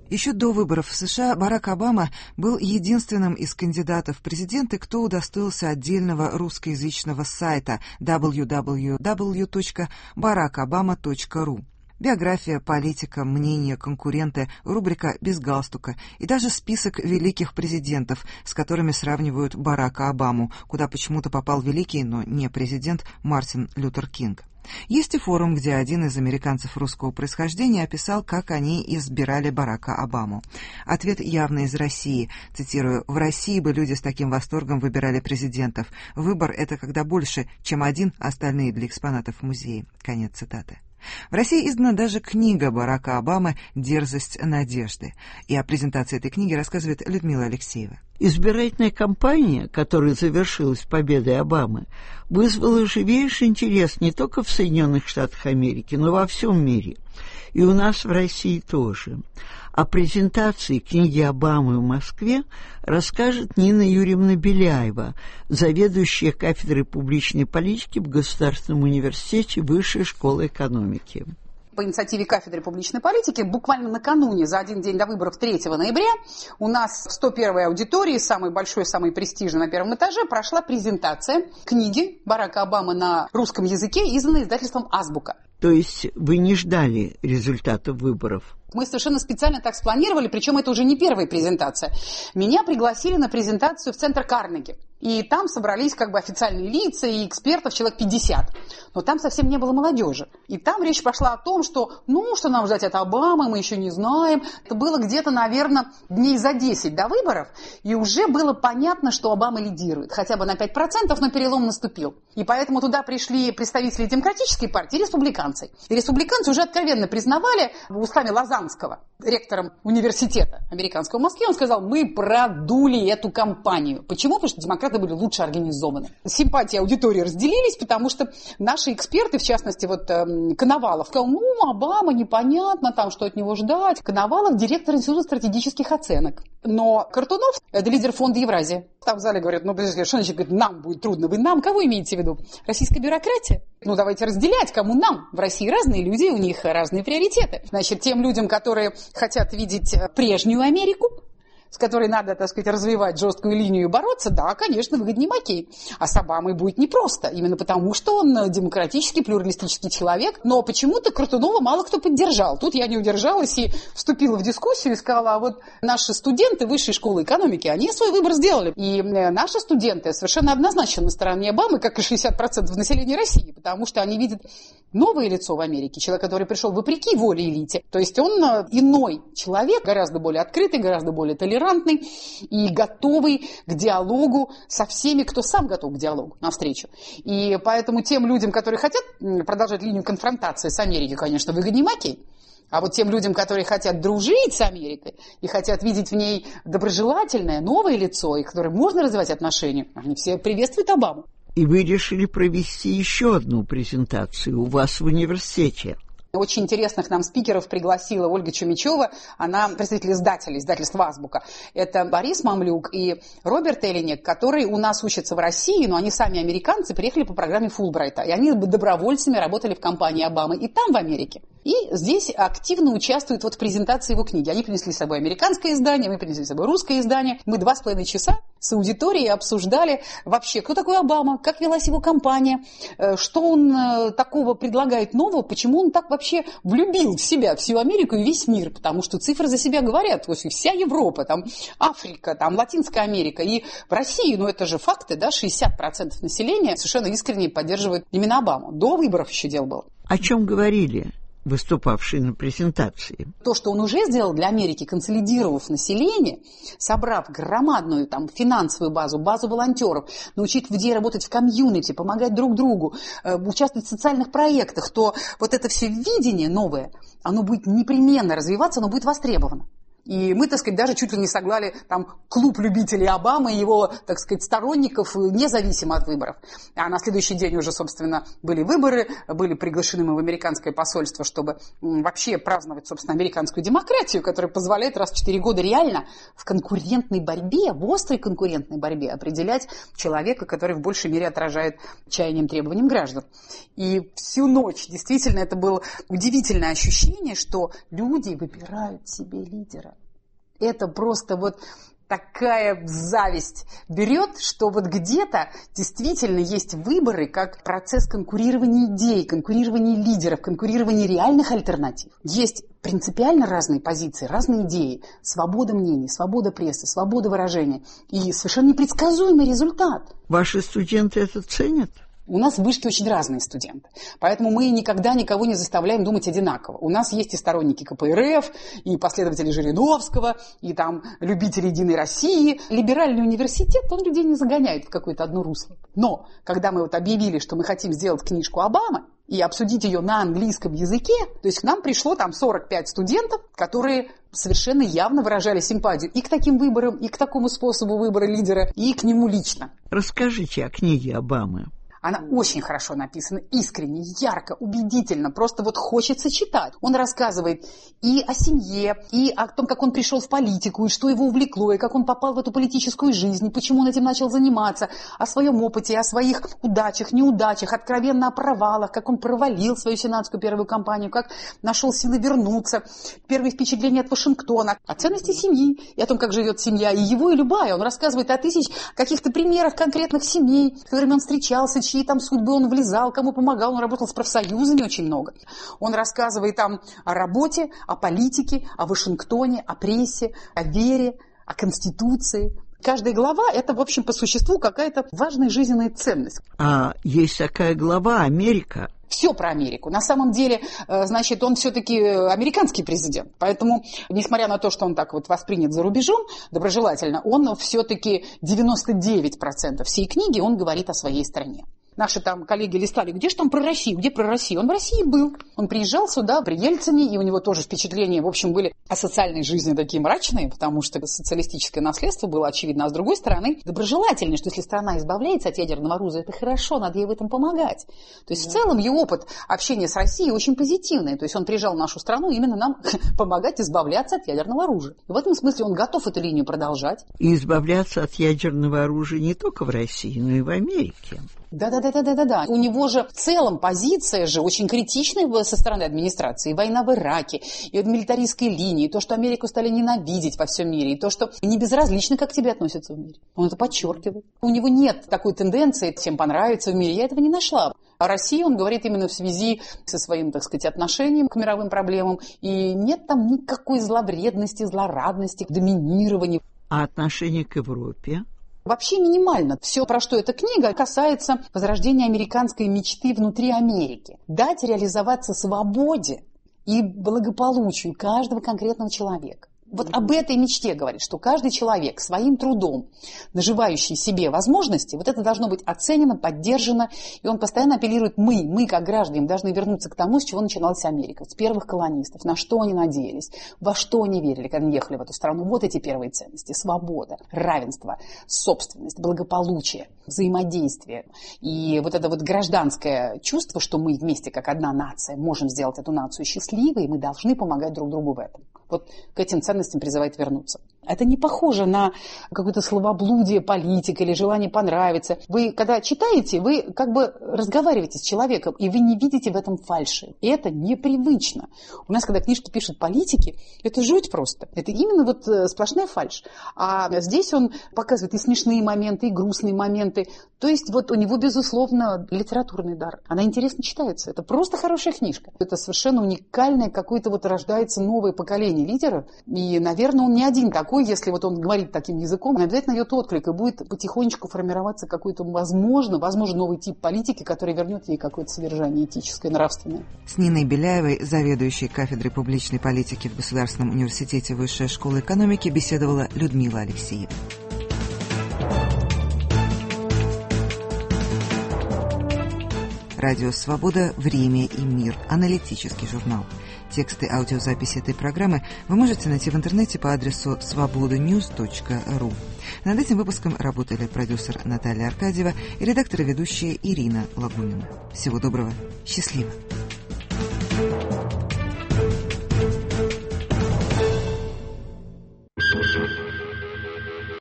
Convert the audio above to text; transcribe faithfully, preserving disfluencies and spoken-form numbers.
Еще до выборов в США Барак Обама был единственным из кандидатов в президенты, кто удостоился отдельного русскоязычного сайта дабл ю дабл ю дабл ю точка барак обама точка ру. Биография политика, мнения, конкуренты, рубрика «Без галстука» и даже список великих президентов, с которыми сравнивают Барака Обаму, куда почему-то попал великий, но не президент Мартин Лютер Кинг. Есть и форум, где один из американцев русского происхождения описал, как они избирали Барака Обаму. Ответ явно из России. Цитирую: «В России бы люди с таким восторгом выбирали президентов. Выбор — это когда больше, чем один, остальные для экспонатов в музее». Конец цитаты. В России издана даже книга Барака Обамы «Дерзость надежды». И о презентации этой книги рассказывает Людмила Алексеева. Избирательная кампания, которая завершилась победой Обамы, вызвала живейший интерес не только в Соединенных Штатах Америки, но во всем мире. И у нас в России тоже. О презентации книги Обамы в Москве расскажет Нина Юрьевна Беляева, заведующая кафедрой публичной политики в Государственном университете Высшей школы экономики. По инициативе кафедры публичной политики буквально накануне, за один день до выборов третьего ноября, у нас в сто первой аудитории, самой большой, самой престижной на первом этаже, прошла презентация книги Барака Обамы на русском языке, изданной издательством «Азбука». То есть вы не ждали результатов выборов? Мы совершенно специально так спланировали, причем это уже не первая презентация. Меня пригласили на презентацию в центр Карнеги. И там собрались как бы официальные лица и экспертов, человек пятьдесят. Но там совсем не было молодежи. И там речь пошла о том, что, ну, что нам ждать от Обамы, мы еще не знаем. Это было где-то, наверное, дней за десять до выборов. И уже было понятно, что Обама лидирует. Хотя бы на пять процентов, но перелом наступил. И поэтому туда пришли представители демократической партии и республиканцы. И республиканцы уже откровенно признавали устами Лозанского, ректором университета американского в Москве, он сказал: мы продули эту кампанию. Почему? Потому что демократы были лучше организованы. Симпатии аудитории разделились, потому что наши эксперты, в частности, вот э, Коновалов, сказал: ну, Обама, непонятно, там, что от него ждать. Коновалов — директор Института стратегических оценок. Но Картунов — это лидер фонда Евразия. Там в зале говорят: ну, что значит, говорит, нам будет трудно. Вы нам кого имеете в виду? Российская бюрократия? Ну, давайте разделять, кому нам. В России разные люди, у них разные приоритеты. Значит, тем людям, которые хотят видеть прежнюю Америку, с которой надо, так сказать, развивать жесткую линию и бороться, да, конечно, выгоднее Маккейн. А с Обамой будет непросто, именно потому, что он демократический, плюралистический человек. Но почему-то Крутунова мало кто поддержал. Тут я не удержалась и вступила в дискуссию и сказала: а вот наши студенты Высшей школы экономики, они свой выбор сделали. И наши студенты совершенно однозначно на стороне Обамы, как и шестьдесят процентов населения России, потому что они видят новое лицо в Америке, человек, который пришел вопреки воле элите. То есть он иной человек, гораздо более открытый, гораздо более толерантный и готовый к диалогу со всеми, кто сам готов к диалогу, навстречу. И поэтому тем людям, которые хотят продолжать линию конфронтации с Америкой, конечно, выгоднее Маккейн. А вот тем людям, которые хотят дружить с Америкой и хотят видеть в ней доброжелательное, новое лицо, и которые можно развивать отношения, они все приветствуют Обаму. И вы решили провести еще одну презентацию у вас в университете. Очень интересных нам спикеров пригласила Ольга Чумичева. Она представитель издателя, издательства «Азбука». Это Борис Мамлюк и Роберт Эллинек, которые у нас учатся в России, но они сами американцы, приехали по программе Фулбрайта. И они добровольцами работали в компании Обамы и там, в Америке. И здесь активно участвуют вот в презентации его книги. Они принесли с собой американское издание, мы принесли с собой русское издание. Мы два с половиной часа с аудиторией обсуждали вообще, кто такой Обама, как велась его кампания, что он такого предлагает нового, почему он так вообще влюбил в себя всю Америку и весь мир, потому что цифры за себя говорят. Вся Европа, там, Африка, там, Латинская Америка и в России, ну это же факты, да, шестьдесят процентов населения совершенно искренне поддерживают именно Обаму. До выборов еще дело было. О чем говорили выступавшие на презентации? То, что он уже сделал для Америки, консолидировав население, собрав громадную там финансовую базу, базу волонтеров, научить людей работать в комьюнити, помогать друг другу, э, участвовать в социальных проектах, то вот это все видение новое, оно будет непременно развиваться, оно будет востребовано. И мы, так сказать, даже чуть ли не соглали там клуб любителей Обамы и его, так сказать, сторонников, независимо от выборов. А на следующий день уже, собственно, были выборы, были приглашены мы в американское посольство, чтобы вообще праздновать, собственно, американскую демократию, которая позволяет раз в четыре года реально в конкурентной борьбе, в острой конкурентной борьбе определять человека, который в большей мере отражает чаяниям, требованиям граждан. И всю ночь действительно это было удивительное ощущение, что люди выбирают себе лидера. Это просто вот такая зависть берет, что вот где-то действительно есть выборы как процесс конкурирования идей, конкурирования лидеров, конкурирования реальных альтернатив. Есть принципиально разные позиции, разные идеи, свобода мнений, свобода прессы, свобода выражения и совершенно непредсказуемый результат. Ваши студенты это ценят? У нас в вышке очень разные студенты, поэтому мы никогда никого не заставляем думать одинаково. У нас есть и сторонники ка пэ эр эф, и последователи Жириновского, и там любители «Единой России». Либеральный университет, он людей не загоняет в какое-то одно русло. Но когда мы вот объявили, что мы хотим сделать книжку Обамы и обсудить ее на английском языке, то есть к нам пришло там сорок пять студентов, которые совершенно явно выражали симпатию и к таким выборам, и к такому способу выбора лидера, и к нему лично. Расскажите о книге Обамы. Она очень хорошо написана, искренне, ярко, убедительно, просто вот хочется читать. Он рассказывает и о семье, и о том, как он пришел в политику, и что его увлекло, и как он попал в эту политическую жизнь, и почему он этим начал заниматься, о своем опыте, о своих удачах, неудачах, откровенно о провалах, как он провалил свою сенатскую первую кампанию, как нашел силы вернуться, первые впечатления от Вашингтона, о ценности семьи, и о том, как живет семья, и его, и любая. Он рассказывает о тысяч каких-то примерах конкретных семей, с которыми он встречался, чьи там судьбы он влезал, кому помогал, он работал с профсоюзами очень много. Он рассказывает там о работе, о политике, о Вашингтоне, о прессе, о вере, о Конституции. Каждая глава – это, в общем, по существу какая-то важная жизненная ценность. А есть такая глава «Америка». Все про Америку. На самом деле, значит, он все-таки американский президент. Поэтому, несмотря на то, что он так вот воспринят за рубежом, доброжелательно, он все-таки девяносто девять процентов всей книги он говорит о своей стране. Наши там коллеги листали, где же там про Россию, где про Россию? Он в России был. Он приезжал сюда при Ельцине, и у него тоже впечатления, в общем, были о социальной жизни такие мрачные, потому что социалистическое наследство было очевидно. А с другой стороны, доброжелательно, что если страна избавляется от ядерного оружия, это хорошо, надо ей в этом помогать. То есть в целом его опыт общения с Россией очень позитивный. То есть он приезжал в нашу страну именно нам помогать избавляться от ядерного оружия. И в этом смысле он готов эту линию продолжать. И избавляться от ядерного оружия не только в России, но и в Америке. Да-да-да-да-да-да. У него же в целом позиция же очень критичная со стороны администрации. И война в Ираке, и от милитаристской линии, и то, что Америку стали ненавидеть во всем мире, и то, что не безразлично, как к тебе относятся в мире. Он это подчеркивает. У него нет такой тенденции всем понравиться в мире. Я этого не нашла. О России он говорит именно в связи со своим, так сказать, отношением к мировым проблемам. И нет там никакой зловредности, злорадности, доминирования. А отношение к Европе? Вообще минимально. Все, про что эта книга, касается возрождения американской мечты внутри Америки. Дать реализоваться свободе и благополучию каждого конкретного человека. Вот об этой мечте говорит, что каждый человек своим трудом, наживающий себе возможности, вот это должно быть оценено, поддержано, и он постоянно апеллирует мы, мы как граждане должны вернуться к тому, с чего начиналась Америка, с первых колонистов, на что они надеялись, во что они верили, когда они ехали в эту страну. Вот эти первые ценности: свобода, равенство, собственность, благополучие, взаимодействие. И вот это вот гражданское чувство, что мы вместе как одна нация можем сделать эту нацию счастливой, и мы должны помогать друг другу в этом. Вот к этим ценностям призывает вернуться. Это не похоже на какое-то словоблудие политика или желание понравиться. Вы, когда читаете, вы как бы разговариваете с человеком, и вы не видите в этом фальши. И это непривычно. У нас, когда книжки пишут политики, это жуть просто. Это именно вот сплошная фальшь. А здесь он показывает и смешные моменты, и грустные моменты. То есть вот у него, безусловно, литературный дар. Она интересно читается. Это просто хорошая книжка. Это совершенно уникальное, какое-то вот рождается новое поколение лидеров. И, наверное, он не один такой. Если вот он говорит таким языком, он обязательно найдет отклик, и будет потихонечку формироваться какой-то, возможно, возможно, новый тип политики, который вернет ей какое-то содержание этическое, нравственное. С Ниной Беляевой, заведующей кафедрой публичной политики в Государственном университете Высшей школы экономики, беседовала Людмила Алексеева. Радио «Свобода. Время и мир». Аналитический журнал. Тексты аудиозаписи этой программы вы можете найти в интернете по адресу свобода ньюс точка ру. Над этим выпуском работали продюсер Наталья Аркадьева и редактор и ведущая Ирина Лагунина. Всего доброго. Счастливо.